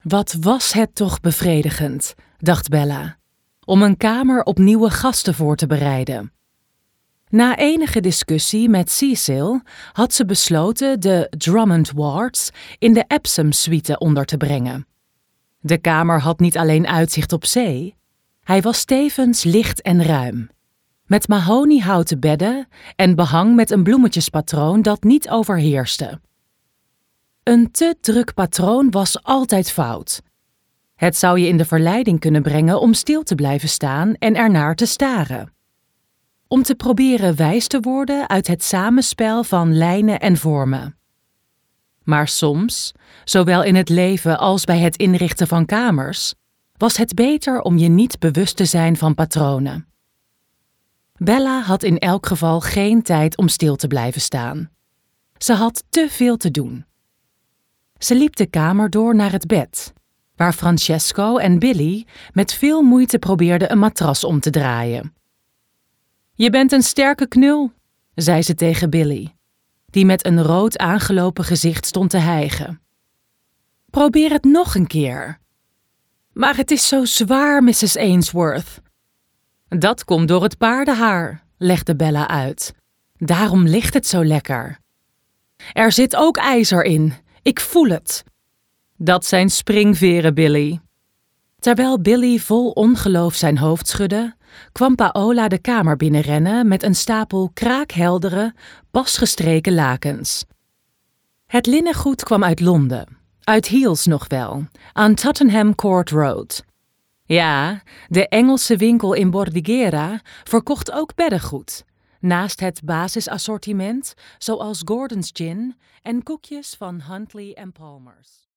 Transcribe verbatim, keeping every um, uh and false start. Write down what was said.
Wat was het toch bevredigend, dacht Bella, om een kamer op nieuwe gasten voor te bereiden. Na enige discussie met Cecil had ze besloten de Drummond Wards in de Epsom suite onder te brengen. De kamer had niet alleen uitzicht op zee, hij was tevens licht en ruim, met mahoniehouten bedden en behang met een bloemetjespatroon dat niet overheerste. Een te druk patroon was altijd fout. Het zou je in de verleiding kunnen brengen om stil te blijven staan en ernaar te staren. Om te proberen wijs te worden uit het samenspel van lijnen en vormen. Maar soms, zowel in het leven als bij het inrichten van kamers, was het beter om je niet bewust te zijn van patronen. Bella had in elk geval geen tijd om stil te blijven staan. Ze had te veel te doen. Ze liep de kamer door naar het bed, waar Francesco en Billy met veel moeite probeerden een matras om te draaien. Je bent een sterke knul, zei ze tegen Billy, die met een rood aangelopen gezicht stond te hijgen. Probeer het nog een keer. Maar het is zo zwaar, missus Ainsworth. Dat komt door het paardenhaar, legde Bella uit. Daarom ligt het zo lekker. Er zit ook ijzer in, ik voel het. Dat zijn springveren, Billy. Terwijl Billy vol ongeloof zijn hoofd schudde, kwam Paola de kamer binnenrennen met een stapel kraakheldere, pasgestreken lakens. Het linnengoed kwam uit Londen, uit Heels nog wel, aan Tottenham Court Road. Ja, de Engelse winkel in Bordighera verkocht ook beddengoed, naast het basisassortiment zoals Gordon's Gin en koekjes van Huntley en Palmer's.